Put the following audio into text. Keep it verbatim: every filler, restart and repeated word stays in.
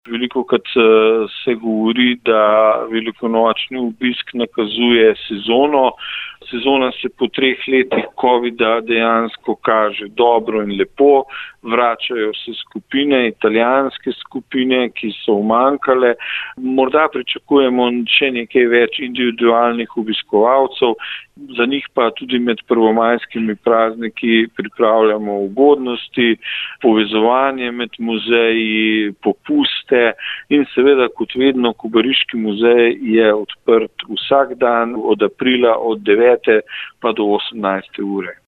Velikokrat se govori, da velikonočni obisk nakazuje sezono. Sezona se po treh letih covida dejansko kaže dobro in lepo. Vračajo se skupine, italijanske skupine, ki so umanjkale. Morda pričakujemo še nekaj več individualnih obiskovalcev. Za njih pa tudi med prvomajskimi prazniki pripravljamo ugodnosti, povezovanje med muzeji, popuste in seveda kot vedno Kobariški muzej je odprt vsak dan od aprila od devete pa do osemnajste ure.